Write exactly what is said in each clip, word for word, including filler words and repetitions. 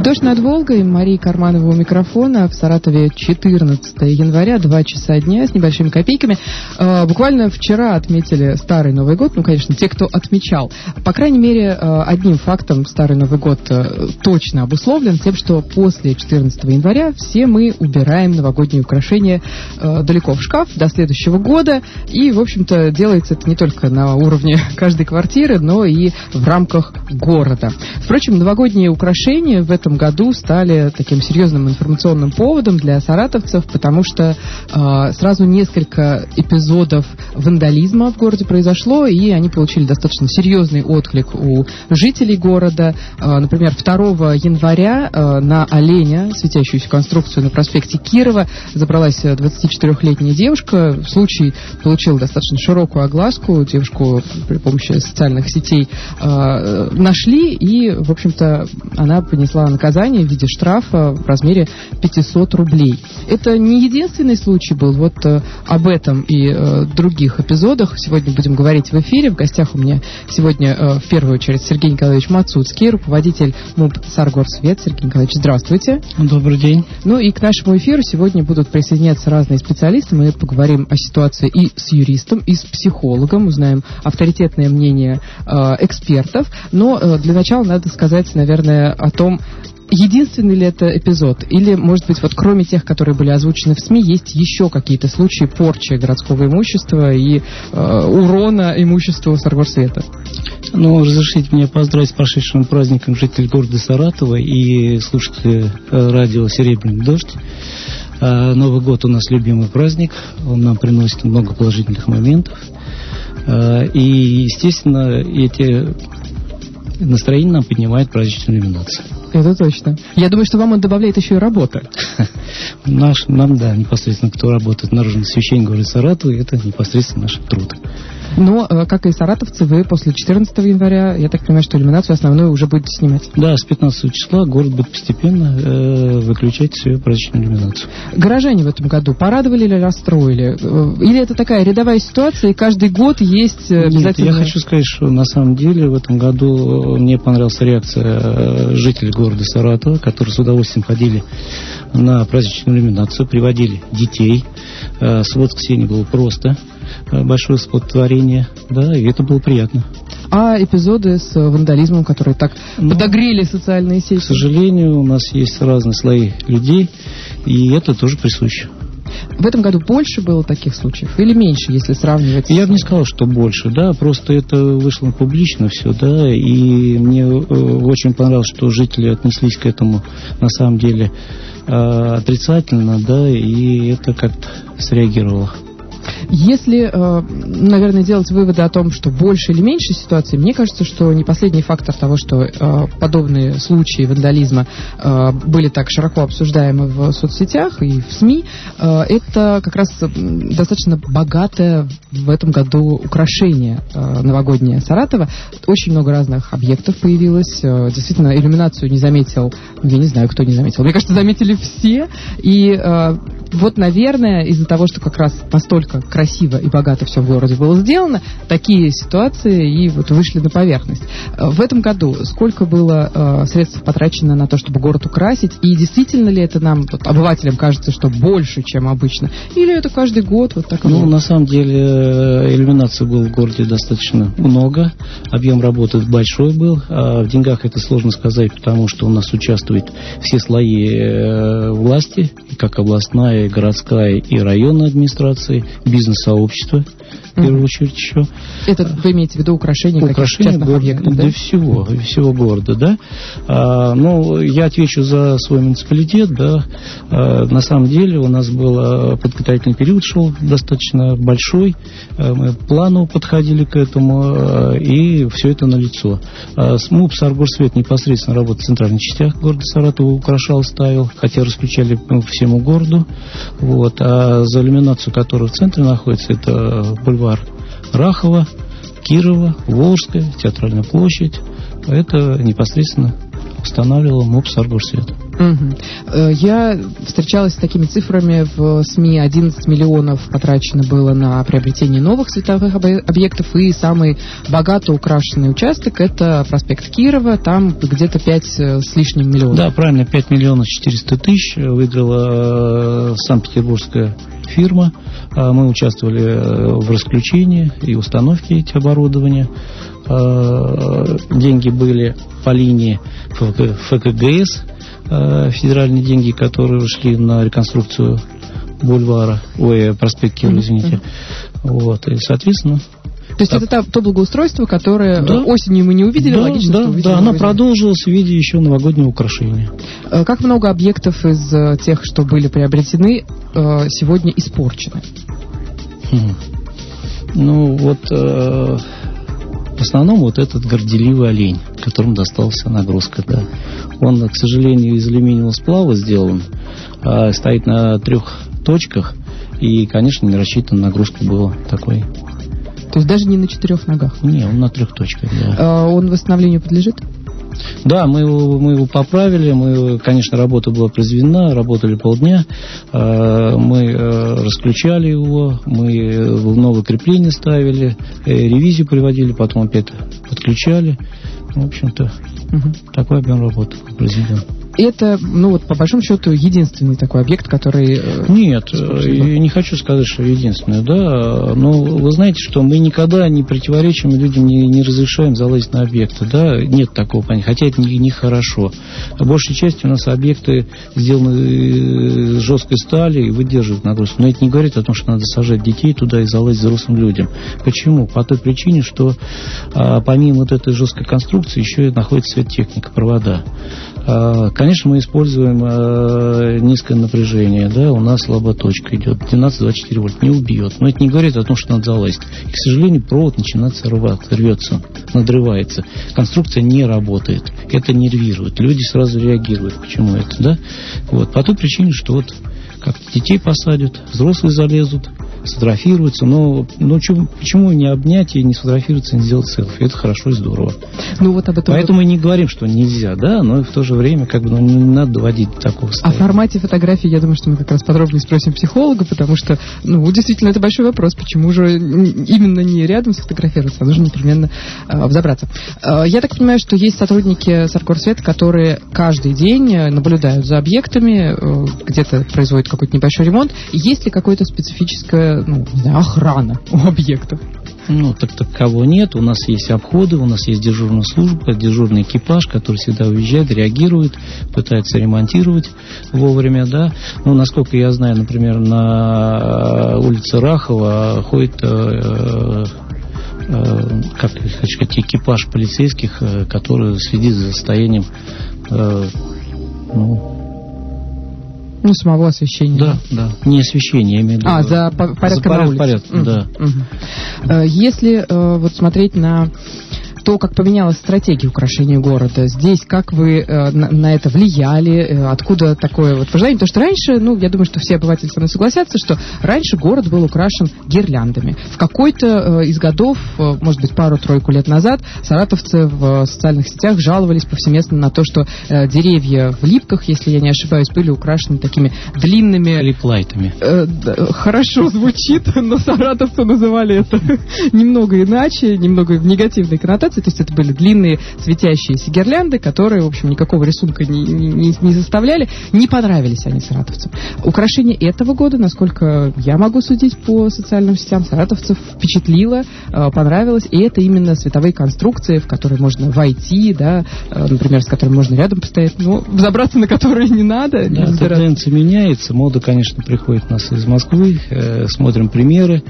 «Дождь над Волгой», Мария Карманова у микрофона. В Саратове четырнадцатого января, два часа дня с небольшими копейками. Э, буквально вчера отметили Старый Новый год. Ну, конечно, те, кто отмечал. По крайней мере, э, одним фактом Старый Новый год э, точно обусловлен тем, что после четырнадцатого января все мы убираем новогодние украшения э, далеко в шкаф до следующего года. И, в общем-то, делается это не только на уровне каждой квартиры, но и в рамках города. Впрочем, новогодние украшения в этом году стали таким серьезным информационным поводом для саратовцев, потому что э, сразу несколько эпизодов вандализма в городе произошло, и они получили достаточно серьезный отклик у жителей города. Э, например, второго января э, на оленя, светящуюся конструкцию на проспекте Кирова, забралась двадцатичетырёхлетняя девушка. Случай получил достаточно широкую огласку. Девушку при помощи социальных сетей э, нашли, и, в общем-то, она понесла наказание в виде штрафа в размере пятьсот рублей. Это не единственный случай был. Вот э, об этом и э, других эпизодах сегодня будем говорить в эфире. В гостях у меня сегодня э, в первую очередь Сергей Николаевич Мацуцкий, руководитель МУП «Саргорсвет». Сергей Николаевич, здравствуйте. Добрый день. Ну и к нашему эфиру сегодня будут присоединяться разные специалисты. Мы поговорим о ситуации и с юристом, и с психологом, узнаем авторитетное мнение э, экспертов. Но э, для начала надо сказать, наверное, о том, единственный ли это эпизод, или, может быть, вот кроме тех, которые были озвучены в СМИ, есть еще какие-то случаи порчи городского имущества и э, урона имуществу Саргорсвета? Ну, разрешите мне поздравить с прошедшим праздником жителей города Саратова и слушателей радио «Серебряный дождь». Новый год у нас любимый праздник, он нам приносит много положительных моментов. И, естественно, эти настроения нам поднимает праздничная иллюминация. Это точно. Я думаю, что вам он добавляет еще и работа. Наш, нам, да, непосредственно, кто работает в наружном освещении города Саратова, это непосредственно наш труд. Но, как и саратовцы, вы после четырнадцатого января, я так понимаю, что иллюминацию основную уже будете снимать? Да, с пятнадцатого числа город будет постепенно э, выключать свою праздничную иллюминацию. Горожане в этом году порадовали или расстроили? Или это такая рядовая ситуация, и каждый год есть обязательно... Нет, я хочу сказать, что на самом деле в этом году мне понравилась реакция жителей города Саратова, которые с удовольствием ходили на праздничную иллюминацию, приводили детей. Суббота-воскресенье было просто большое столпотворение, да, и это было приятно. А эпизоды с вандализмом, которые так ну, подогрели социальные сети? К сожалению, у нас есть разные слои людей, и это тоже присуще. В этом году больше было таких случаев или меньше, если сравнивать? Я бы не сказал, что больше, да, просто это вышло публично все, да, и мне э, очень понравилось, что жители отнеслись к этому на самом деле э, отрицательно, да, и это как-то среагировало. Если, наверное, делать выводы о том, что больше или меньше ситуаций, мне кажется, что не последний фактор того, что подобные случаи вандализма были так широко обсуждаемы в соцсетях и в СМИ, это как раз достаточно богатое в этом году украшение новогоднее Саратова. Очень много разных объектов появилось. Действительно, иллюминацию не заметил, я не знаю, кто не заметил. Мне кажется, заметили все. И вот, наверное, из-за того, что как раз настолько красиво и богато все в городе было сделано, такие ситуации и вот вышли на поверхность. В этом году сколько было э, средств потрачено на то, чтобы город украсить? И действительно ли это нам, вот, обывателям, кажется, что больше, чем обычно? Или это каждый год вот так? Ну, на самом деле, иллюминации было в городе достаточно много. Объем работы большой был. А в деньгах это сложно сказать, потому что у нас участвуют все слои э, власти, как областная, и городская, и районная администрации, бизнес-сообщество, в первую очередь еще. Это вы имеете в виду украшения, украшения каких-то частных объектов, да? Для всего, всего города, да. А, ну, я отвечу за свой муниципалитет, да. А, на самом деле у нас был подготовительный период, шел достаточно большой. А, мы планово подходили к этому, а, и все это налицо. А, МУП «Саргорсвет» непосредственно работает в центральных частях города Саратова, украшал, ставил, хотя раскручали по всему городу. Вот. А за иллюминацию, которая в центре находится, это бульвар Рахова, Кирова, Волжская, Театральная площадь. Это непосредственно устанавливал МУП «Саргорсвет». Угу. Я встречалась с такими цифрами в СМИ. одиннадцать миллионов потрачено было на приобретение новых световых объектов, и самый богато украшенный участок — это проспект Кирова, там где-то пять с лишним миллионов. Да, правильно, пять миллионов четыреста тысяч выиграла санкт-петербургская фирма. Мы участвовали в расключении и установке этих оборудования. Деньги были по линии ФКГС, федеральные деньги, которые ушли на реконструкцию бульвара, ой, проспект Кирова, извините. Вот, и, соответственно... То есть так. Это то, то благоустройство, которое да. осенью мы не увидели, да, логично, да, что увидели. Да, оно продолжилось в виде еще новогоднего украшения. Как много объектов из тех, что были приобретены, сегодня испорчены? Хм. Ну, вот... Э- В основном вот этот горделивый олень, которому досталась нагрузка, да. Он, к сожалению, из алюминиевого сплава сделан, а стоит на трех точках, и, конечно, не рассчитана нагрузка была такой. То есть даже не на четырех ногах? Не, он на трех точках, да. А он восстановлению подлежит? Да, мы его, мы его поправили, мы, конечно, работа была произведена, работали полдня, мы расключали его, мы новое крепление ставили, ревизию проводили, потом опять подключали. В общем-то, угу. такой объем работы произведен. Это, ну вот, по большому счету, единственный такой объект, который... Нет, я не хочу сказать, что единственный, да, но вы знаете, что мы никогда не противоречим людям, не, не разрешаем залазить на объекты, да, нет такого понятия, хотя это не, не хорошо. По большей части у нас объекты сделаны из жесткой стали и выдерживают нагрузку, но это не говорит о том, что надо сажать детей туда и залазить взрослым людям. Почему? По той причине, что а, помимо вот этой жесткой конструкции еще и находится светотехника, провода. Конечно, мы используем э, низкое напряжение, да, у нас слабая точка идет, двенадцать двадцать четыре вольт, не убьет, но это не говорит о том, что надо залазить. И, к сожалению, провод начинает рваться, рвется, надрывается, конструкция не работает, это нервирует, люди сразу реагируют, почему это, да, вот, по той причине, что вот как-то детей посадят, взрослые залезут, сфотографируются, но, но чё, почему не обнять и не сфотографироваться, не сделать селфи? Это хорошо и здорово. Ну, вот об этом Поэтому вот... мы не говорим, что нельзя, да, но в то же время как бы ну, не надо доводить до такого состояния. О формате фотографии, я думаю, что мы как раз подробнее спросим психолога, потому что, ну, действительно, это большой вопрос, почему же именно не рядом сфотографироваться, а нужно непременно э, взобраться. Э, я так понимаю, что есть сотрудники Саргорсвета, которые каждый день наблюдают за объектами, э, где-то производят какой-то небольшой ремонт. Есть ли какое-то специфическое, ну, не знаю, охрана у объектов? Ну, так такового нет. У нас есть обходы, у нас есть дежурная служба, дежурный экипаж, который всегда уезжает, реагирует, пытается ремонтировать вовремя, да. Ну, насколько я знаю, например, на улице Рахова ходит, э, э, как хочу сказать, экипаж полицейских, э, который следит за состоянием, э, ну, Ну, самого освещения. Да, да. Не освещение, я имею в виду. А, за порядком за порядок, на улице. Порядок, угу. Да. Угу. Если вот смотреть на то, как поменялась стратегия украшения города, здесь как вы э, на, на это влияли, э, откуда такое вот пожелание? Потому что раньше, ну, я думаю, что все обыватели со мной согласятся, что раньше город был украшен гирляндами. В какой-то э, из годов, э, может быть, пару-тройку лет назад, саратовцы в э, социальных сетях жаловались повсеместно на то, что э, деревья в Липках, если я не ошибаюсь, были украшены такими длинными... Липлайтами. Э, да, хорошо звучит, но саратовцы называли это немного иначе, немного в негативной коннотации. То есть это были длинные светящиеся гирлянды, которые, в общем, никакого рисунка не, не, не заставляли. Не понравились они саратовцам. Украшение этого года, насколько я могу судить по социальным сетям, саратовцев впечатлило, понравилось. И это именно световые конструкции, в которые можно войти, да, например, с которыми можно рядом постоять, но взобраться на которые не надо. Да, тенденция меняется. Мода, конечно, приходит у нас из Москвы. Смотрим примеры.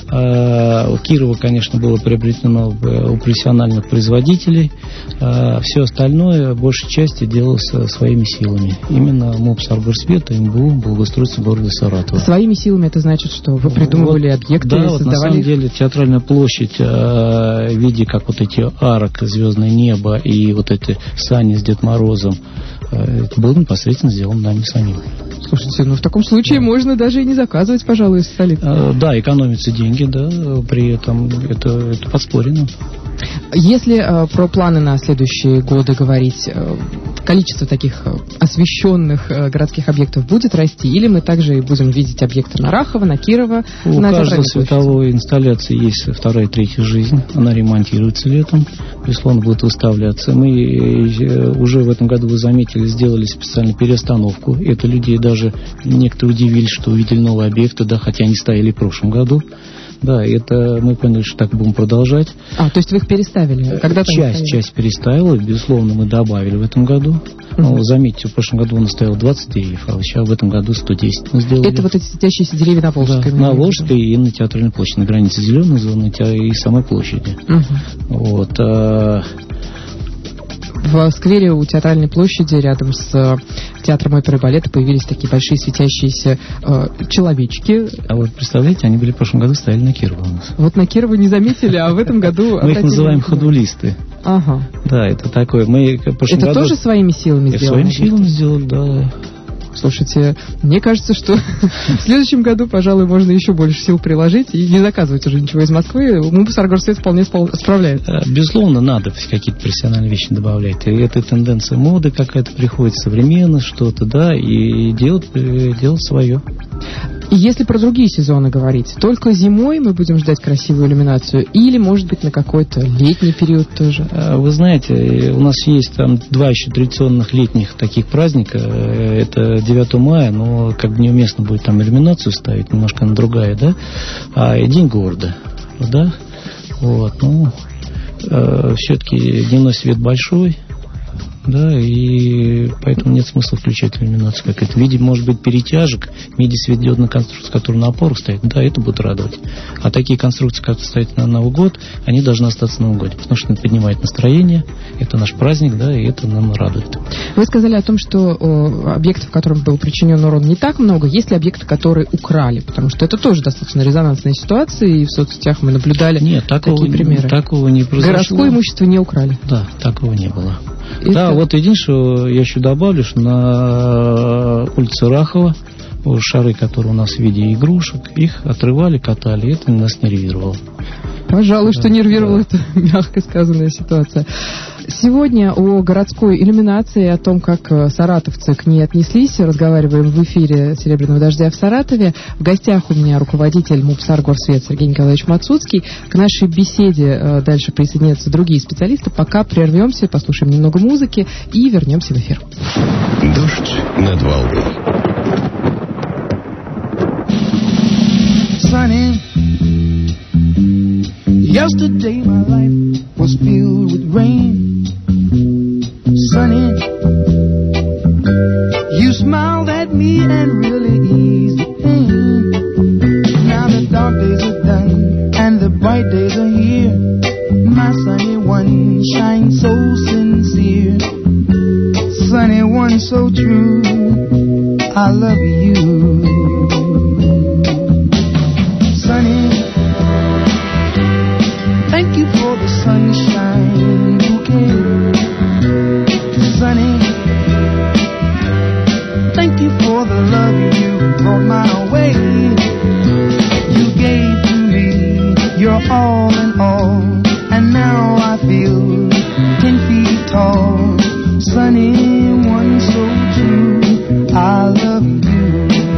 У Кирова, конечно, было приобретено у профессиональных производителей. Все остальное, большей части, делалось своими силами. Именно МУП Саргорсвета, МБУ, благоустройство города Саратова. Своими силами это значит, что вы придумывали вот, объекты, да, создавали... Вот на самом деле театральная площадь в виде, как вот эти арок, звездное небо и вот эти сани с Дед Морозом, это было непосредственно сделано нами самим. Слушайте, ну в таком случае да. можно даже и не заказывать, пожалуй, из столицы. А, да, экономятся деньги, да, при этом это, это подспорено. Если э, про планы на следующие годы говорить, э, количество таких э, освещенных э, городских объектов будет расти, или мы также будем видеть объекты на Рахова, на Кирова? У на каждой световой инсталляции есть вторая, третья жизнь. Она ремонтируется летом, безусловно, будет выставляться. Мы э, уже в этом году, вы заметили, сделали специальную перестановку. Это людей даже некоторые удивились, что увидели новые объекты, да, хотя они стояли в прошлом году. Да, это мы поняли, что так будем продолжать. А, то есть вы их переставили? Когда-то часть, часть переставила, безусловно, мы добавили в этом году. Uh-huh. Но, заметьте, в прошлом году у нас стояло двадцать деревьев, а сейчас в этом году сто десять мы сделали. Это вот эти светящиеся деревья на Волжской? Да, на Волжской и на Театральной площади, на границе зеленой зоны и самой площади. Uh-huh. Вот. А... В сквере у Театральной площади рядом с театром оперы и балета появились такие большие светящиеся э, человечки. А вот представляете, они были в прошлом году, стояли на Кирова у нас. Вот на Кирова не заметили, а в этом году... Мы их называем ходулисты. Ага. Да, это такое. Мы в прошлом это году... тоже своими силами сделали? Своими силами сделали, да. Слушайте, мне кажется, что в следующем году, пожалуй, можно еще больше сил приложить и не заказывать уже ничего из Москвы. Мосаргорсвет вполне справляется. Безусловно, надо какие-то профессиональные вещи добавлять. И это тенденция моды какая-то приходит, современно что-то, да, и делать, делать свое. И если про другие сезоны говорить, только зимой мы будем ждать красивую иллюминацию или, может быть, на какой-то летний период тоже? Вы знаете, у нас есть там два еще традиционных летних таких праздника. Это девятого мая, но как бы неуместно будет там иллюминацию ставить, немножко она другая, да? А и День города, да? Вот, ну, э, все-таки дневной свет большой, да, и поэтому нет смысла включать иллюминацию какая-то. В виде, может быть, перетяжек, медисветодиодная конструкция, которая на опорах стоит, да, это будет радовать. А такие конструкции, которые стоят на Новый год, они должны остаться на Новый год, потому что это поднимает настроение, это наш праздник, да, и это нам радует. Вы сказали о том, что о, объектов, которым был причинен урон, не так много. Есть ли объекты, которые украли? Потому что это тоже достаточно резонансная ситуация, и в соцсетях мы наблюдали Нет, такого, такие примеры. Такого не произошло. Городское имущество не украли? Да, такого не было. Это... Да, вот единственное, я еще добавлю, что на улице Рахова шары, которые у нас в виде игрушек, их отрывали, катали, это нас нервировало. Пожалуй, да, что нервировала, да. Это мягко сказанная ситуация. Сегодня о городской иллюминации, о том, как саратовцы к ней отнеслись, разговариваем в эфире «Серебряного дождя» в Саратове. В гостях у меня руководитель Мосаргорсвет Сергей Николаевич Мацуцкий. К нашей беседе дальше присоединятся другие специалисты. Пока прервемся, послушаем немного музыки и вернемся в эфир. Дождь над Волгой. Sunny. Yesterday my life was filled with rain. Sunny, you smiled at me and really eased the pain. Now the dark days are done and the bright days are here. My sunny one shines so sincere. Sunny one so true, I love you. Sunny, thank you for the sunshine bouquet. Sunny, thank you for the love you brought my way. You gave to me your all in all, and now I feel ten feet tall. Sunny, one so true, I love you.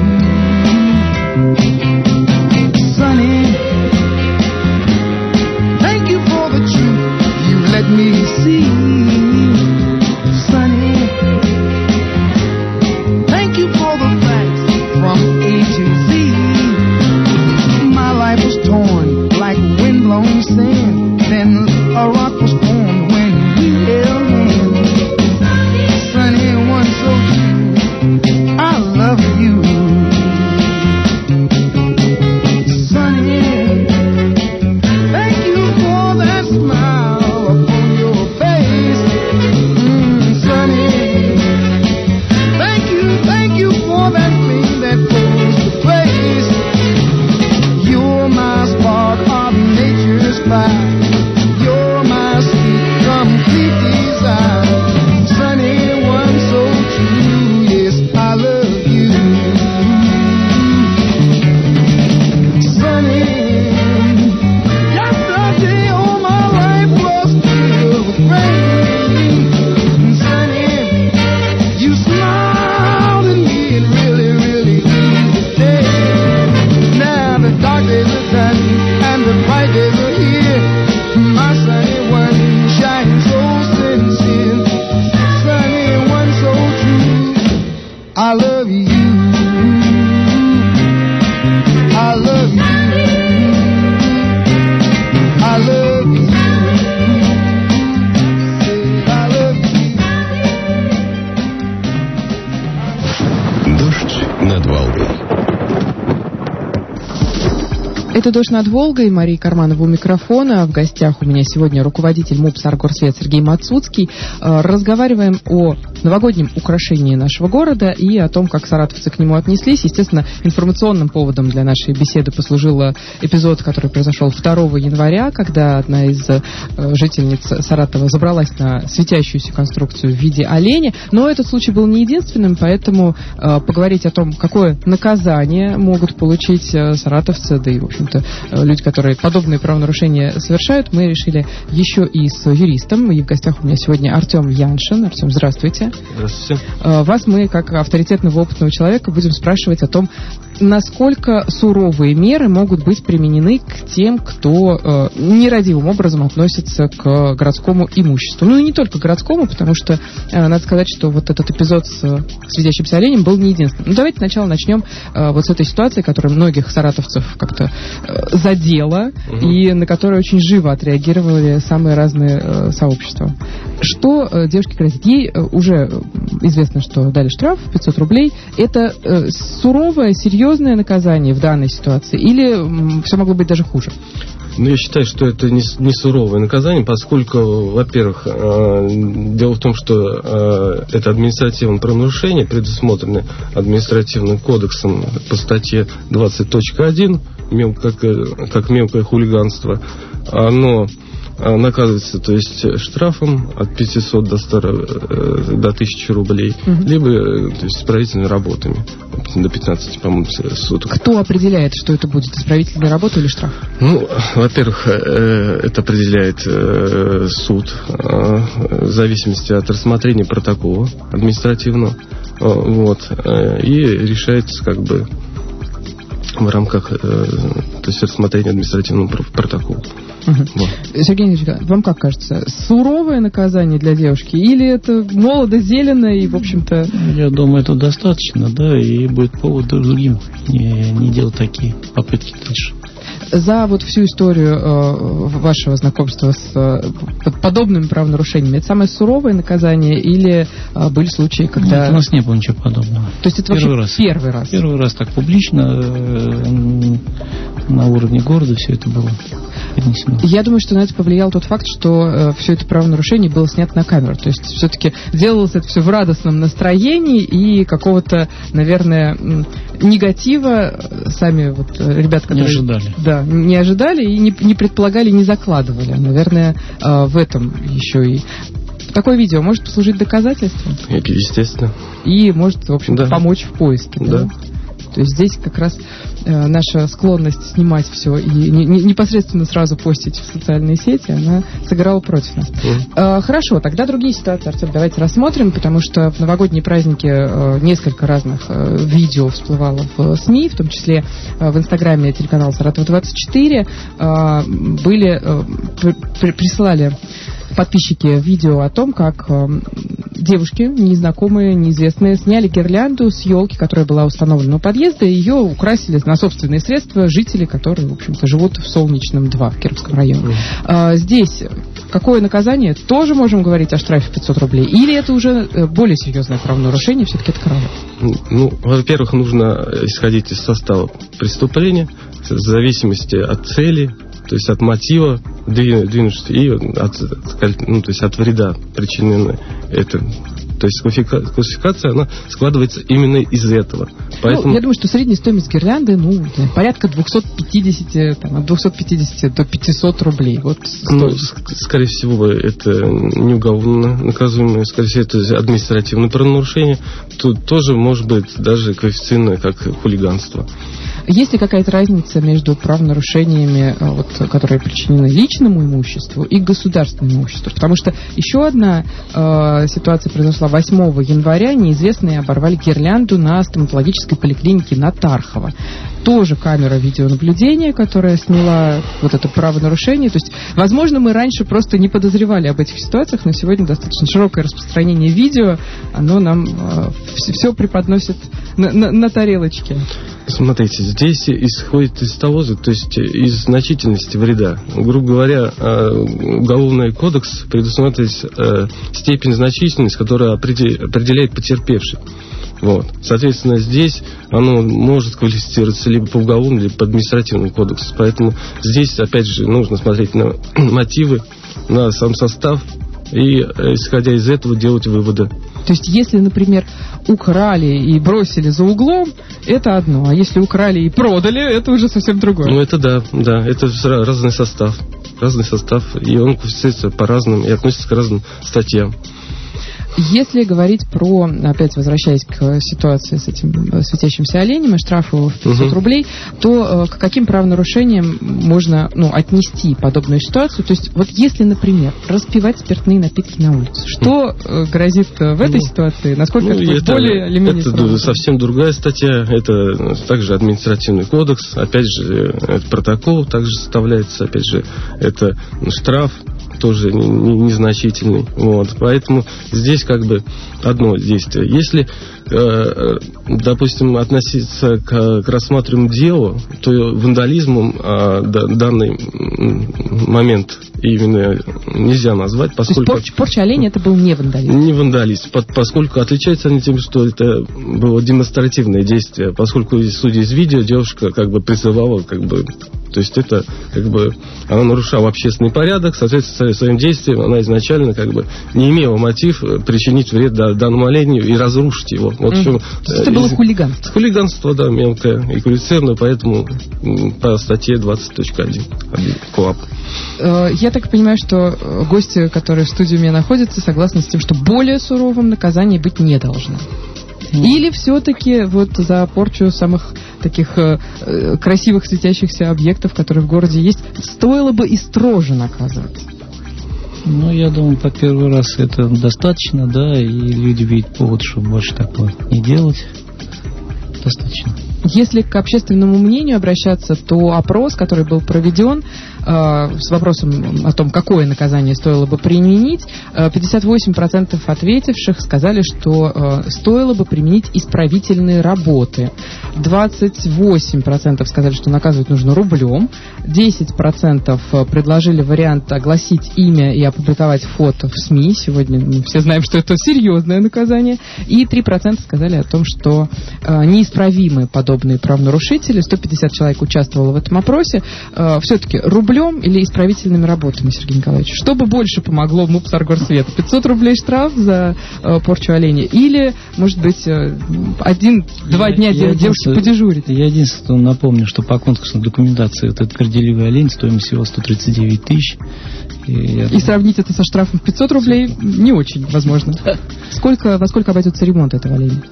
Это «Дождь над Волгой», Мария Карманова у микрофона. В гостях у меня сегодня руководитель МУП «Саргорсвет» Сергей Мацуцкий. Разговариваем о новогоднем украшении нашего города и о том, как саратовцы к нему отнеслись. Естественно, информационным поводом для нашей беседы послужил эпизод, который произошел второго января, когда одна из жительниц Саратова забралась на светящуюся конструкцию в виде оленя. Но этот случай был не единственным, поэтому поговорить о том, какое наказание могут получить саратовцы, да и, в общем люди, которые подобные правонарушения совершают, мы решили еще и с юристом. И в гостях у меня сегодня Артем Яншин. Артем, здравствуйте. Здравствуйте. Вас мы, как авторитетного опытного человека, будем спрашивать о том, насколько суровые меры могут быть применены к тем, кто э, нерадивым образом относится к городскому имуществу. Ну и не только к городскому, потому что э, надо сказать, что вот этот эпизод с светящимся оленем был не единственным. Ну давайте сначала начнем э, вот с этой ситуации, которая многих саратовцев как-то э, задела, угу. и на которую очень живо отреагировали самые разные э, сообщества. Что э, девушке грозит? Ей э, уже известно, что дали штраф пятьсот рублей. Это э, суровое, серьезное наказание в данной ситуации? Или м, все могло быть даже хуже? Ну, я считаю, что это не, не суровое наказание, поскольку, во-первых, э, дело в том, что э, это административное правонарушение, предусмотрено административным кодексом по статье двадцать точка один, мелко, как, как мелкое хулиганство. Оно наказывается, то есть штрафом от пятисот до, ста, до тысячи рублей, угу. либо то есть, исправительными работами до пятнадцати, по-моему, суток. Кто определяет, что это будет, исправительная работа или штраф? Ну, во-первых, это определяет суд в зависимости от рассмотрения протокола административного, вот, и решается как бы в рамках то есть, рассмотрения административного протокола. Угу. Вот. Сергей Николаевич, вам как кажется, суровое наказание для девушки или это молодо, зелено и, в общем-то... Я думаю, это достаточно, да, и будет повод другим не, не делать такие попытки дальше. За вот всю историю э, вашего знакомства с э, подобными правонарушениями, это самое суровое наказание или э, были случаи, когда... Нет, у нас не было ничего подобного. То есть это первый вообще раз. первый раз? Первый раз так публично э, на уровне города все это было перенесено. Я думаю, что на это повлиял тот факт, что э, все это правонарушение было снято на камеру. То есть все-таки делалось это все в радостном настроении и какого-то, наверное, негатива сами вот ребят, которые... Не ожидали. Да, не ожидали и не, не предполагали, не закладывали. Наверное, э, в этом еще и... Такое видео может послужить доказательством? Естественно. И может, в общем, да. помочь в поиске. Да. Да? То есть здесь как раз э, наша склонность снимать все и не, не, непосредственно сразу постить в социальные сети, она сыграла против нас. Mm. Э, хорошо, тогда другие ситуации, Артем, давайте рассмотрим, потому что в новогодние праздники э, несколько разных э, видео всплывало в СМИ, в том числе э, в инстаграме телеканала Саратов двадцать четыре, э, были, э, при, при, присылали подписчики видео о том, как э, девушки, незнакомые, неизвестные, сняли гирлянду с елки, которая была установлена у подъезда, и ее украсили на собственные средства жители, которые, в общем-то, живут в Солнечном два, в Кировском районе. Mm. Э, здесь какое наказание? Тоже можем говорить о штрафе пятьсот рублей? Или это уже более серьезное правонарушение, все-таки это кража? Ну, во-первых, нужно исходить из состава преступления, в зависимости от цели, то есть от мотива двинувшись и от, ну, то есть от вреда причиненного это. То есть классификация, она складывается именно из этого. Поэтому... Ну, я думаю, что средняя стоимость гирлянды, ну, порядка двести пятьдесят, там, от двухсот пятидесяти до пятисот рублей. Вот ну, скорее всего, это не уголовно наказуемое, скорее всего, это административное правонарушение. Тут тоже может быть даже квалифицировано как хулиганство. Есть ли какая-то разница между правонарушениями, вот, которые причинены личному имуществу, и государственному имуществу? Потому что еще одна э, ситуация произошла восьмого января. Неизвестные оборвали гирлянду на стоматологической поликлинике на Тархово. Тоже камера видеонаблюдения, которая сняла вот это правонарушение. То есть, возможно, мы раньше просто не подозревали об этих ситуациях, но сегодня достаточно широкое распространение видео, оно нам э, все, все преподносит на, на, на тарелочке. Смотрите, здесь исходит из того, то есть из значительности вреда. Грубо говоря, Уголовный кодекс предусматривает степень значительности, которая определяет потерпевший. Вот. Соответственно, здесь оно может квалифицироваться либо по уголовному, либо по административному кодексу. Поэтому здесь, опять же, нужно смотреть на мотивы, на сам состав и, исходя из этого, делать выводы. То есть, если, например, украли и бросили за углом, это одно. А если украли и продали, это уже совсем другое. Ну, это да, да. Это разный состав. Разный состав. И он квалифицируется по-разному и относится к разным статьям. Если говорить про, опять возвращаясь к ситуации с этим светящимся оленем и штрафу в пятьсот uh-huh. рублей, то э, к каким правонарушениям можно ну, отнести подобную ситуацию? То есть, вот если, например, распивать спиртные напитки на улице, что э, грозит э, в этой ну, ситуации? Насколько ну, это, это более или менее Это сразу? Совсем другая статья. Это также административный кодекс. Опять же, это протокол также составляется. Опять же, это штраф тоже незначительный. Вот. Поэтому здесь как бы одно действие. Если, э, допустим, относиться к, к рассматриваемому делу, то вандализмом э, да, данный момент именно нельзя назвать, поскольку... То есть порча, порча оленя это был не вандализм? Не вандализм, поскольку отличается они тем, что это было демонстративное действие, поскольку, судя из видео, девушка как бы призывала, как бы, то есть это как бы она нарушала общественный порядок, соответственно, своим действием она изначально как бы не имела мотив причинить вред данному оленю и разрушить его. Вот mm. в чем, это было из... хулиганство? Хулиганство, да, мелкое и квалифицированное, поэтому по статье двадцать точка один КоАП. Я так понимаю, что гости, которые в студии у меня находятся, согласны с тем, что более суровым наказанием быть не должно. Mm. Или все-таки вот за порчу самых таких э, красивых светящихся объектов, которые в городе есть, стоило бы и строже наказывать? Ну, я думаю, по первый раз это достаточно, да, и люди видят повод, чтобы больше такого не делать. Достаточно. Если к общественному мнению обращаться, то опрос, который был проведен э, с вопросом о том, какое наказание стоило бы применить, э, пятьдесят восемь процентов ответивших сказали, что э, стоило бы применить исправительные работы. двадцать восемь процентов сказали, что наказывать нужно рублем. десять процентов предложили вариант огласить имя и опубликовать фото в СМИ. Сегодня мы все знаем, что это серьезное наказание. И три процента сказали о том, что э, неисправимы подобные правонарушители. сто пятьдесят человек участвовало в этом опросе. Э, все-таки рублем или исправительными работами, Сергей Николаевич? Что бы больше помогло МУП Саргорсвет? пятьсот рублей штраф за э, порчу оленя? Или, может быть, э, один-два дня я девушки подежурить? Я единственное напомню, что по конкурсной документации вот этот горделивый олень стоимость всего сто тридцать девять тысяч. И, я... и сравнить это со штрафом в пятьсот рублей не очень возможно. Сколько, во сколько обойдется ремонт этого оленя?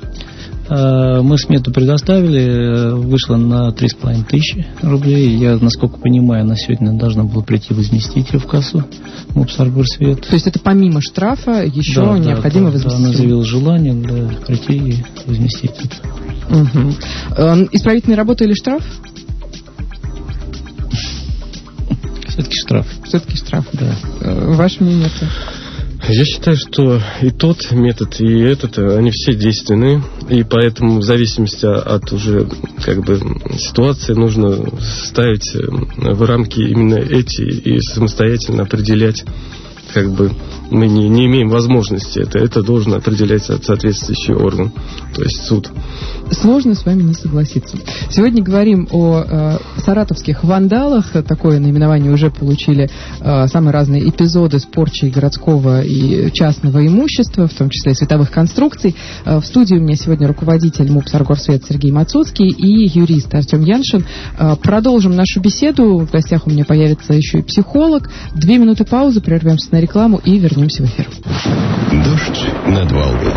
Мы смету предоставили, вышло на три с половиной тысячи рублей. Я, насколько понимаю, на сегодня должна была прийти возместитель в кассу МУП Саргорсвет. То есть это помимо штрафа еще да, необходимо да, возместить? Да, она заявила желание да, прийти и возместить это. Угу. Исправительные работы или штраф? Все-таки штраф. Все-таки штраф. Да. Ваше мнение? Я считаю, что и тот метод, и этот, они все действенны, и поэтому в зависимости от уже как бы ситуации нужно ставить в рамки именно эти и самостоятельно определять, как бы мы не, не имеем возможности, это, это должен определять соответствующий орган, то есть суд. Сложно с вами не согласиться. Сегодня говорим о э, саратовских вандалах. Такое наименование уже получили э, самые разные эпизоды с порчей городского и частного имущества, в том числе световых конструкций. Э, в студии у меня сегодня руководитель МУП Саргорсвет Сергей Мацуцкий и юрист Артем Яншин. Э, продолжим нашу беседу. В гостях у меня появится еще и психолог. Две минуты паузы, прервемся на рекламу и вернемся в эфир. Дождь над Волгой.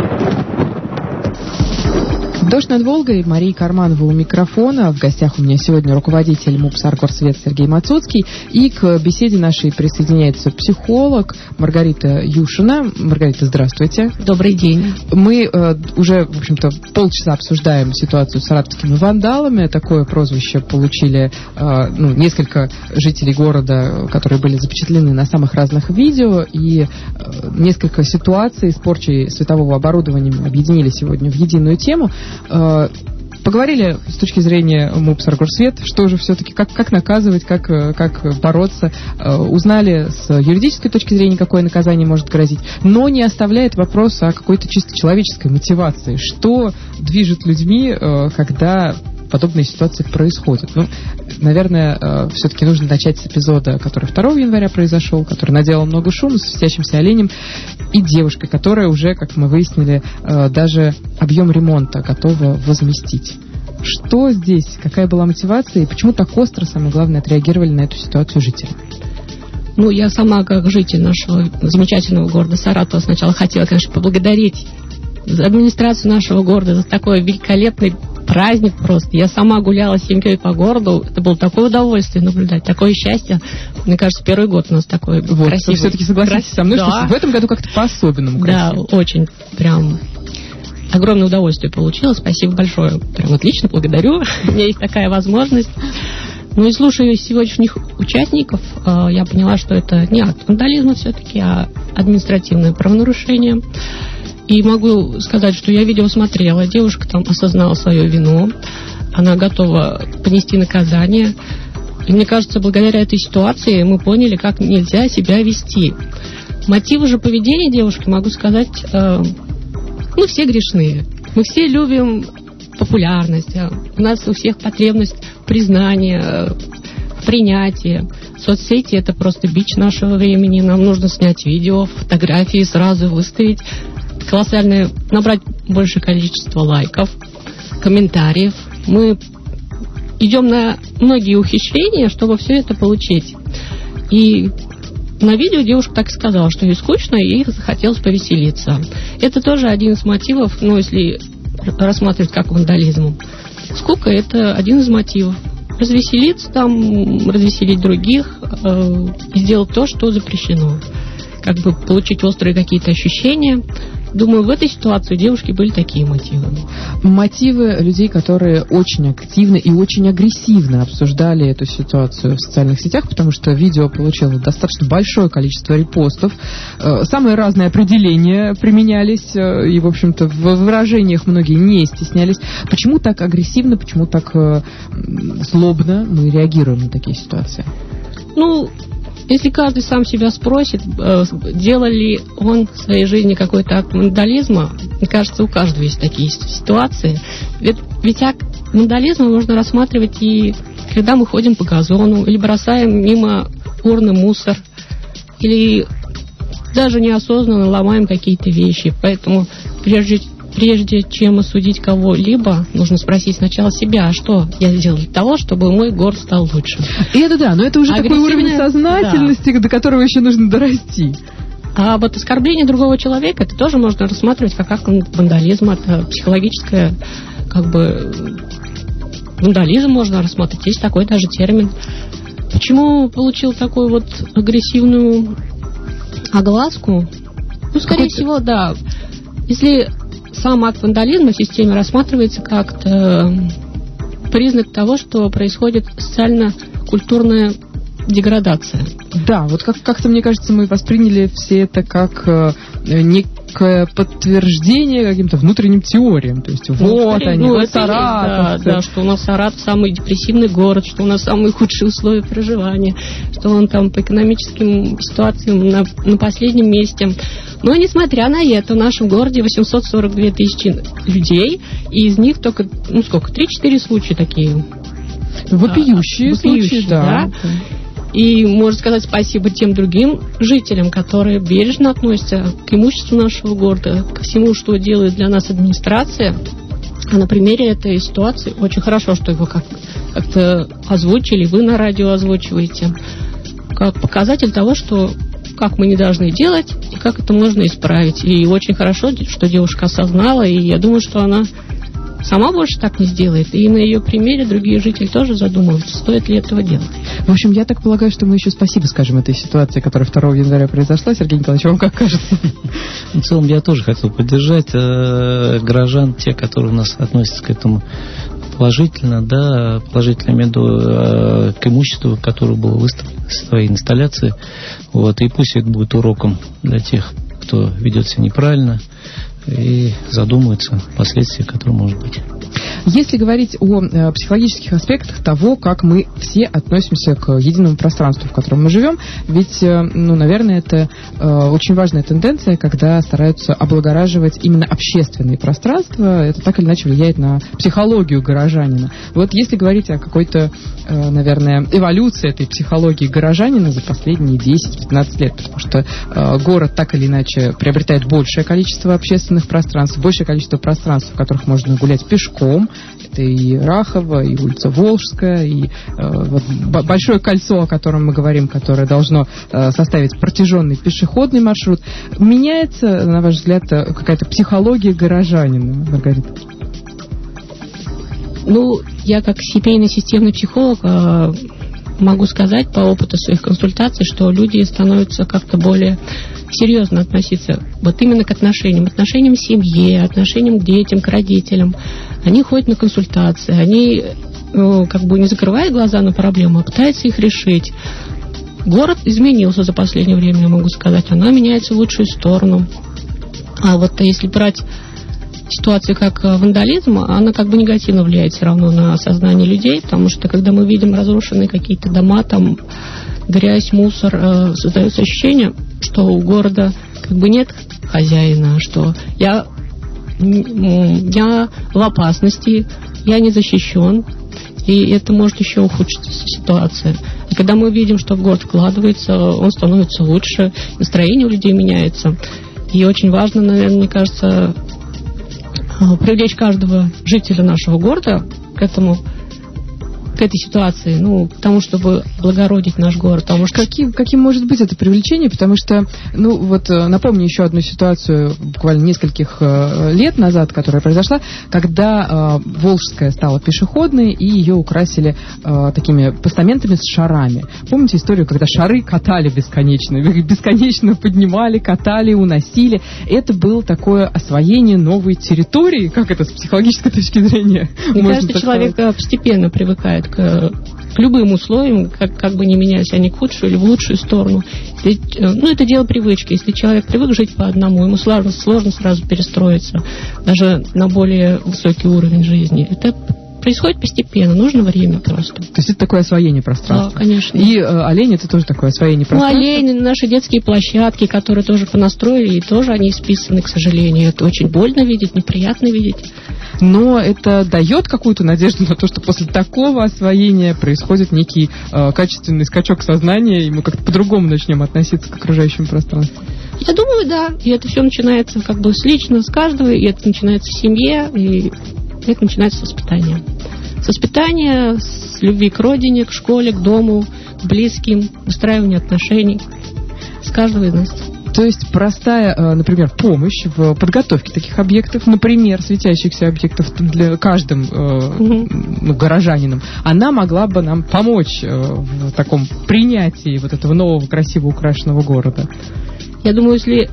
«Дождь над Волгой», Мария Карманова у микрофона. В гостях у меня сегодня руководитель МУП Саргорсвет Сергей Мацуцкий. И к беседе нашей присоединяется психолог Маргарита Юшина. Маргарита, здравствуйте. Добрый день. Мы э, уже, в общем-то, полчаса обсуждаем ситуацию с саратовскими вандалами. Такое прозвище получили э, ну, несколько жителей города, которые были запечатлены на самых разных видео. И э, несколько ситуаций с порчей светового оборудования объединили сегодня в единую тему. Поговорили с точки зрения МУП «Саргорсвет», что же все-таки, как, как наказывать, как, как бороться. Узнали с юридической точки зрения, какое наказание может грозить, но не оставляет вопрос о какой-то чисто человеческой мотивации. Что движет людьми, когда подобные ситуации происходят? Ну, наверное, все-таки нужно начать с эпизода, который второго января произошел, который наделал много шума, с светящимся оленем и девушкой, которая уже, как мы выяснили, даже объем ремонта готова возместить. Что здесь? Какая была мотивация и почему так остро, самое главное, отреагировали на эту ситуацию жители? Ну, я сама, как житель нашего замечательного города Саратова, сначала хотела, конечно, поблагодарить администрацию нашего города за такой великолепный праздник просто. Я сама гуляла с семьей по городу. Это было такое удовольствие наблюдать, такое счастье. Мне кажется, первый год у нас такой вот, красивый. Вы все-таки согласитесь со мной, да. что в этом году как-то по-особенному красиво. Да, очень прям огромное удовольствие получила. Спасибо большое. Прям отлично, благодарю. У меня есть такая возможность. Ну и слушая сегодняшних участников, я поняла, что это не акт вандализма все-таки, а административное правонарушение. И могу сказать, что я видео смотрела, девушка там осознала свою вину, она готова понести наказание. И мне кажется, благодаря этой ситуации мы поняли, как нельзя себя вести. Мотивы же поведения девушки, могу сказать, э, ну, все грешные. Мы все любим популярность, у нас у всех потребность признания, принятия. Соцсети — это просто бич нашего времени, нам нужно снять видео, фотографии, сразу выставить. Колоссальное, набрать большее количество лайков, комментариев. Мы идем на многие ухищрения, чтобы все это получить. И на видео девушка так и сказала, что ей скучно, и ей захотелось повеселиться. Это тоже один из мотивов, ну, если рассматривать как вандализм. Скука — это один из мотивов. Развеселиться там, развеселить других, э, и сделать то, что запрещено. Как бы получить острые какие-то ощущения. Думаю, в этой ситуации у девушки были такие мотивы. Мотивы людей, которые очень активно и очень агрессивно обсуждали эту ситуацию в социальных сетях, потому что видео получило достаточно большое количество репостов. Самые разные определения применялись, и, в общем-то, в выражениях многие не стеснялись. Почему так агрессивно, почему так злобно мы реагируем на такие ситуации? Ну, если каждый сам себя спросит, делал ли он в своей жизни какой-то акт вандализма, мне кажется, у каждого есть такие ситуации. Ведь, ведь акт вандализма можно рассматривать и когда мы ходим по газону, или бросаем мимо урны мусор, или даже неосознанно ломаем какие-то вещи. Поэтому прежде Прежде чем осудить кого-либо, нужно спросить сначала себя, а что я сделал для того, чтобы мой город стал лучше. И это да, но это уже такой уровень сознательности, да, до которого еще нужно дорасти. А вот оскорбление другого человека, это тоже можно рассматривать как акт вандализма, это психологическое, как бы, вандализм можно рассматривать, есть такой даже термин. Почему получил такую вот агрессивную огласку? Ну, скорее Какой-то... всего, да. Если сам акт вандализма в системе рассматривается как э, признак того, что происходит социально-культурная деградация. Да, вот как- как-то, мне кажется, мы восприняли все это как э, некое подтверждение каким-то внутренним теориям. То есть, ну, вот скорее, они, ну, вот Саратов. Да, да, что у нас Саратов самый депрессивный город, что у нас самые худшие условия проживания, что он там по экономическим ситуациям на, на последнем месте. Но, несмотря на это, в нашем городе восемьсот сорок две тысячи людей, и из них только, ну сколько, три-четыре случая такие. Вопиющие, да, случаи, вопиющие, да. да. И можно сказать спасибо тем другим жителям, которые бережно относятся к имуществу нашего города, ко всему, что делает для нас администрация. А на примере этой ситуации очень хорошо, что его как- как-то озвучили, вы на радио озвучиваете, как показатель того, что как мы не должны делать и как это можно исправить. И очень хорошо, что девушка осознала, и я думаю, что она сама больше так не сделает. И на ее примере другие жители тоже задумываются, стоит ли этого делать. В общем, я так полагаю, что мы еще спасибо скажем этой ситуации, которая второго января произошла. Сергей Николаевич, вам как кажется? В целом, я тоже хотел поддержать э, горожан, те, которые у нас относятся к этому положительно, да, положительно имею в виду э, к имуществу, которое было выставлено в своей инсталляции. Вот, и пусть это будет уроком для тех, кто ведет себя неправильно и задумывается о последствиях, которые может быть. Если говорить о э, психологических аспектах того, как мы все относимся к единому пространству, в котором мы живем, ведь, э, ну, наверное, это э, очень важная тенденция, когда стараются облагораживать именно общественные пространства. Это так или иначе влияет на психологию горожанина. Вот если говорить о какой-то, э, наверное, эволюции этой психологии горожанина за последние десять-пятнадцать лет, потому что э, город так или иначе приобретает большее количество общественных пространств, большее количество пространств, в которых можно гулять пешком. Это и Рахово, и улица Волжская, и э, вот, большое кольцо, о котором мы говорим, которое должно э, составить протяженный пешеходный маршрут. Меняется, на ваш взгляд, какая-то психология горожанина, Маргарита? Ну, я как семейный системный психолог э, могу сказать по опыту своих консультаций, что люди становятся как-то более серьезно относиться вот именно к отношениям, отношениям к семье, отношениям к детям, к родителям. Они ходят на консультации, они ну, как бы не закрывают глаза на проблемы, а пытаются их решить. Город изменился за последнее время, я могу сказать, она меняется в лучшую сторону. А вот если брать ситуацию как вандализм, она как бы негативно влияет все равно на сознание людей, потому что когда мы видим разрушенные какие-то дома, там грязь, мусор, э, создается ощущение, что у города как бы нет хозяина, что я, я в опасности, я не защищен, и это может еще ухудшить ситуацию. И когда мы видим, что в город вкладывается, он становится лучше, настроение у людей меняется. И очень важно, наверное, мне кажется, привлечь каждого жителя нашего города к этому, к этой ситуации, ну, к тому, чтобы облагородить наш город. Потому что... Каким, каким может быть это привлечение? Потому что, ну, вот напомню еще одну ситуацию буквально нескольких э, лет назад, которая произошла, когда э, Волжская стала пешеходной, и ее украсили э, такими постаментами с шарами. Помните историю, когда шары катали бесконечно? Их бесконечно поднимали, катали, уносили. Это было такое освоение новой территории. Как это с психологической точки зрения? Мне кажется, человек постепенно привыкает к, к любым условиям, как, как бы ни менялись они к худшую или в лучшую сторону. Если, ну, это дело привычки. Если человек привык жить по одному, ему сложно, сложно сразу перестроиться даже на более высокий уровень жизни. Это происходит постепенно, нужно время просто. То есть это такое освоение пространства? Да, конечно. И э, олень это тоже такое освоение пространства? Ну, олени, наши детские площадки, которые тоже понастроили, и тоже они исписаны, к сожалению. Это очень больно видеть, неприятно видеть. Но это дает какую-то надежду на то, что после такого освоения происходит некий э, качественный скачок сознания, и мы как-то по-другому начнем относиться к окружающему пространству? Я думаю, да. И это все начинается как бы с лично, с каждого, и это начинается в семье, и это начинается с воспитания. С воспитания, с любви к родине, к школе, к дому, к близким, выстраивания отношений с каждого из нас. То есть простая, например, помощь в подготовке таких объектов, например, светящихся объектов для каждым угу. ну, горожанином, она могла бы нам помочь в таком принятии вот этого нового красиво украшенного города. Я думаю, если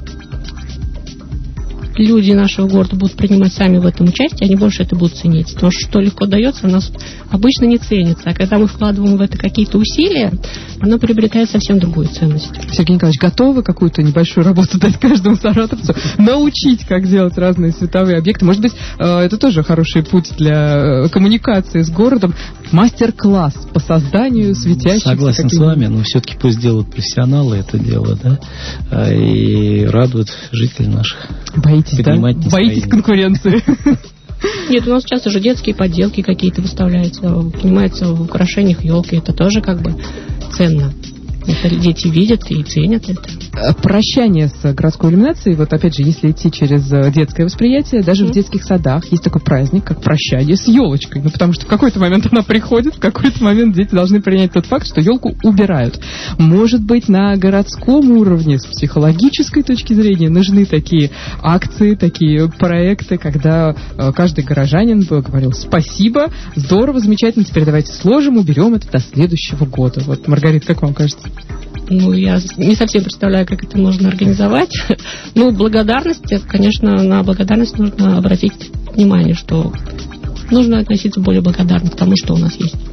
люди нашего города будут принимать сами в этом участие, они больше это будут ценить. Потому что что легко дается, у нас обычно не ценится. А когда мы вкладываем в это какие-то усилия, оно приобретает совсем другую ценность. Сергей Николаевич, готовы какую-то небольшую работу дать каждому саратовцу, научить, как делать разные световые объекты? Может быть, это тоже хороший путь для коммуникации с городом. Мастер-класс по созданию светящихся. Согласен с вами, но все-таки пусть делают профессионалы это дело, да, и радуют жителей наших. Боитесь, да? Боитесь конкуренции? Нет, у нас часто же детские подделки какие-то выставляются, понимаете, в украшениях елки. Это тоже как бы ценно. Это дети видят и ценят это. Прощание с городской иллюминацией, вот опять же, если идти через детское восприятие, даже mm-hmm. в детских садах есть такой праздник, как прощание с елочкой. Ну, потому что в какой-то момент она приходит, в какой-то момент дети должны принять тот факт, что елку убирают. Может быть, на городском уровне, с психологической точки зрения, нужны такие акции, такие проекты, когда каждый горожанин бы говорил: спасибо, здорово, замечательно, теперь давайте сложим, уберем это до следующего года. Вот, Маргарита, как вам кажется? Ну, я не совсем представляю, как это можно организовать. Ну, благодарность, конечно, на благодарность нужно обратить внимание, что нужно относиться более благодарно к тому, что у нас есть.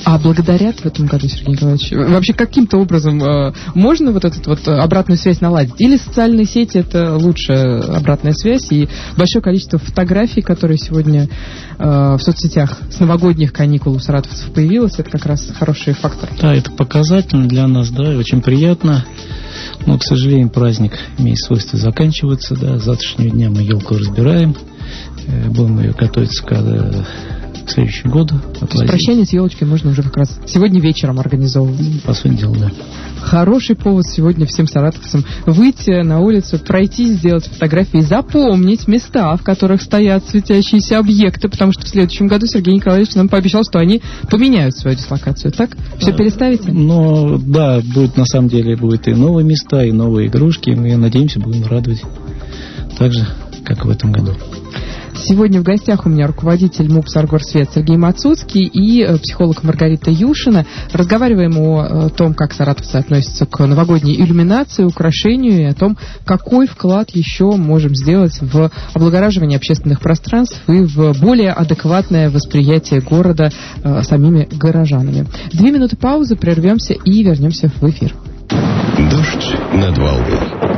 А благодарят в этом году, Сергей Николаевич? Вообще каким-то образом э, можно вот эту вот обратную связь наладить? Или социальные сети — это лучшая обратная связь, и большое количество фотографий, которые сегодня э, в соцсетях с новогодних каникул у саратовцев появилось, это как раз хороший фактор? Да, это показательно для нас, да, и очень приятно. Но, к сожалению, праздник имеет свойство заканчиваться, да, с завтрашнего дня мы елку разбираем, э, будем ее готовиться к, э, к следующему году. Прощание с елочкой можно уже как раз сегодня вечером организовывать. По сути дела, да. Хороший повод сегодня всем саратовцам выйти на улицу, пройти, сделать фотографии, запомнить места, в которых стоят светящиеся объекты, потому что в следующем году Сергей Николаевич нам пообещал, что они поменяют свою дислокацию. Так? Все переставите? Ну, да, будет, на самом деле, будет и новые места, и новые игрушки. Мы, надеемся, будем радовать так же, как и в этом году. Сегодня в гостях у меня руководитель МУП «Саргорсвет» Сергей Мацуцкий и э, психолог Маргарита Юшина. Разговариваем о, о том, как саратовцы относятся к новогодней иллюминации, украшению, и о том, какой вклад еще можем сделать в облагораживание общественных пространств и в более адекватное восприятие города э, самими горожанами. Две минуты паузы, прервемся и вернемся в эфир. Дождь над Волгой.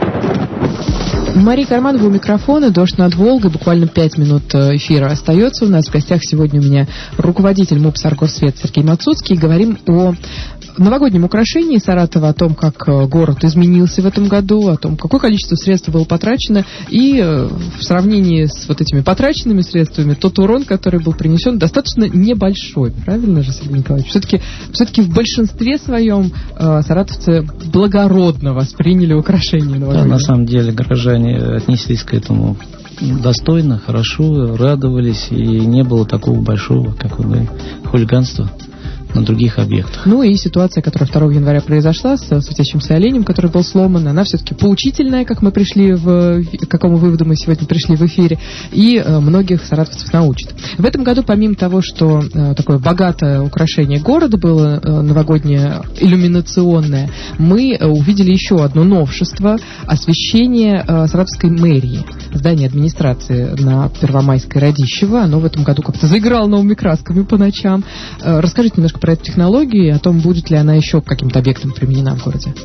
Мария Карманова у микрофона, «Дождь над Волгой». Буквально пять минут эфира остается у нас. В гостях сегодня у меня руководитель МУП «Саргорсвет» Сергей Мацуцкий. Говорим о новогоднем украшении Саратова, о том, как город изменился в этом году, о том, какое количество средств было потрачено, и в сравнении с вот этими потраченными средствами тот урон, который был принесен, достаточно небольшой. Правильно же, Сергей Николаевич? Все-таки, все-таки в большинстве своем э, саратовцы благородно восприняли украшение новогоднего. Да, на самом деле горожане отнеслись к этому достойно, хорошо, радовались, и не было такого большого, как вы говорите, хулиганства на других объектах. Ну и ситуация, которая второго января произошла с светящимся оленем, который был сломан, она все-таки поучительная, как мы пришли в... к какому выводу мы сегодня пришли в эфире, и э, многих саратовцев научит. В этом году, помимо того, что э, такое богатое украшение города было, э, новогоднее, иллюминационное, мы э, увидели еще одно новшество — освещение э, саратовской мэрии. Здание администрации на Первомайской Радищево. Оно в этом году как-то заиграло новыми красками по ночам. Э, расскажите немножко про эту технологию и о том, будет ли она еще к каким-то объектам применена в городе.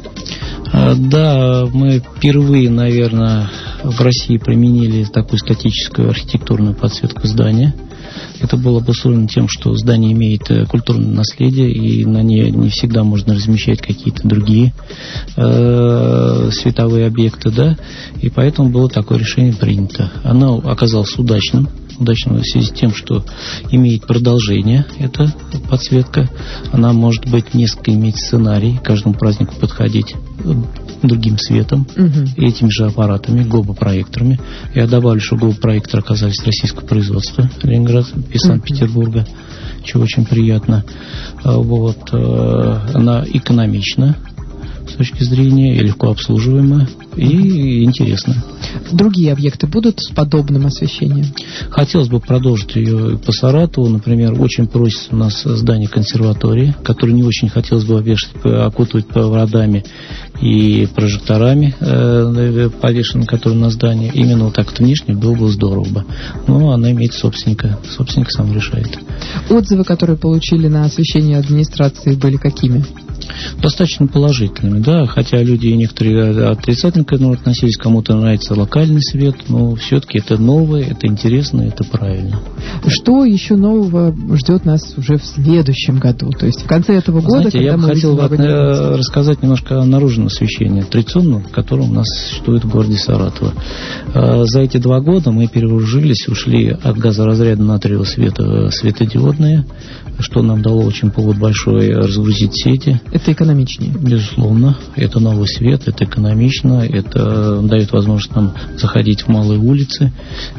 Да, мы впервые, наверное, в России применили такую статическую архитектурную подсветку здания. Это было обусловлено тем, что здание имеет культурное наследие, и на ней не всегда можно размещать какие-то другие э, световые объекты, да, и поэтому было такое решение принято. Оно оказалось удачным. Удачно в связи с тем, что имеет продолжение эта подсветка. Она может быть несколько иметь сценарий, каждому празднику подходить другим светом, угу. и этими же аппаратами, гобопроекторами. Я добавлю, что гобопроекторы оказались российского производства, Ленинград и Санкт-Петербурга, что очень приятно. Вот. Она экономична с точки зрения, и легко обслуживаемая, и интересно. Другие объекты будут с подобным освещением? Хотелось бы продолжить ее по Саратову. Например, очень просится у нас здание консерватории, которое не очень хотелось бы вешать, окутывать проводами и прожекторами, э, повешенными, которые на здании. Именно вот так вот внешне было бы здорово бы. Но она имеет собственника. Собственник сам решает. Отзывы, которые получили на освещение администрации, были какими? Достаточно положительными, да, хотя люди некоторые отрицательно к этому относились, кому-то нравится локальный свет, но все-таки это новое, это интересно, это правильно. Что еще нового ждет нас уже в следующем году? То есть в конце этого года, знаете, я бы хотел рассказать немножко о наружном освещении, традиционном, которое у нас существует в городе Саратово. За эти два года мы перевооружились, ушли от газоразряда натриевого света светодиодные, что нам дало очень повод большой разгрузить сети. Это экономичнее? Безусловно. Это новый свет, это экономично, это дает возможность нам заходить в малые улицы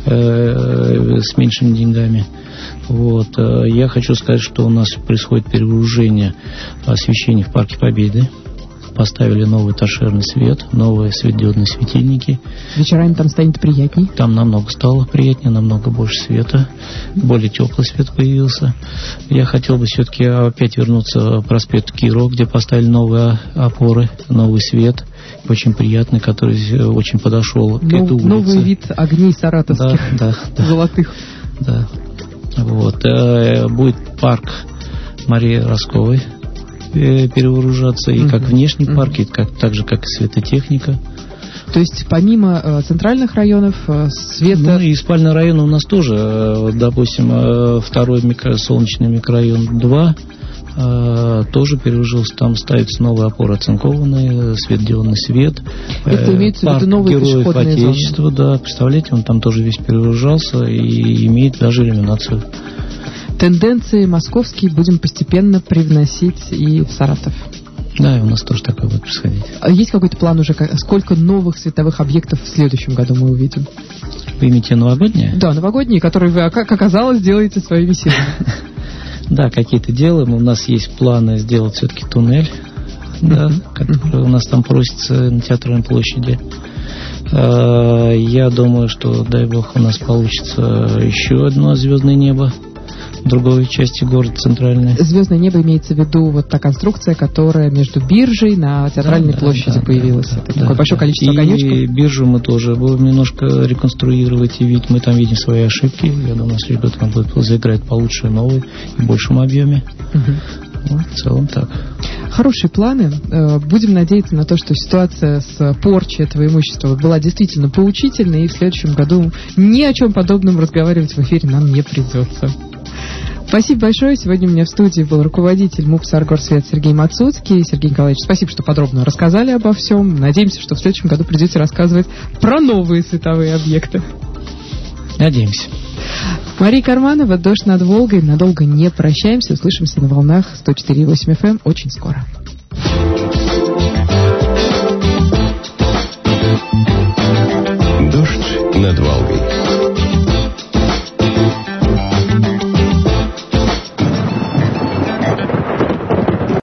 э, с меньшими деньгами. Вот. Я хочу сказать, что у нас происходит перевооружение освещения в Парке Победы. Поставили новый торшерный свет, новые светодиодные светильники. Вечерами там станет приятней? Там намного стало приятнее, намного больше света. Более теплый свет появился. Я хотел бы все-таки опять вернуться к проспекту Кирова, где поставили новые опоры, новый свет. Очень приятный, который очень подошел к Нов, этой улице. Новый вид огней саратовских, да, да, золотых. Да. Вот. Будет парк Марии Росковой перевооружаться, и как внешний парк, и как, так же, как и светотехника. То есть помимо э, центральных районов, э, света... Ну и спальный район у нас тоже, э, допустим, э, второй микро, солнечный микрорайон два, э, тоже перевооружился, там ставятся новые опоры оцинкованные, светодиодный свет. Это имеется в виду новые Героев Отечества, зоны. Да, представляете, он там тоже весь перевооружался и имеет даже иллюминацию. Тенденции московские будем постепенно привносить и в Саратов. Да, и у нас тоже такое будет происходить. А есть какой-то план уже, сколько новых световых объектов в следующем году мы увидим? Вы имеете новогодние? Да, новогодние, которые вы, как оказалось, делаете своими силами. Да, какие-то делаем. У нас есть планы сделать все-таки туннель, да, который у нас там просится на Театральной площади. Я думаю, что, дай бог, у нас получится еще одно звездное небо в другой части города центральной. Звездное небо имеется в виду вот та конструкция, которая между биржей на Театральной да, площади да, появилась. Да, Это да, такое большое да. количество и огонечков. И биржу мы тоже будем немножко реконструировать, и ведь мы там видим свои ошибки. Я думаю, что ребята нам будут заиграть получше, новые, и в большем объеме. Угу. Ну, в целом так. Хорошие планы. Будем надеяться на то, что ситуация с порчей этого имущества была действительно поучительной, и в следующем году ни о чем подобном разговаривать в эфире нам не придется. Спасибо большое. Сегодня у меня в студии был руководитель МУП «Саргорсвет» Сергей Мацуцкий. Сергей Николаевич, спасибо, что подробно рассказали обо всем. Надеемся, что в следующем году придете рассказывать про новые световые объекты. Надеемся. Мария Карманова, «Дождь над Волгой». Надолго не прощаемся. Услышимся на волнах сто четыре и восемь эф эм очень скоро. «Дождь над Волгой».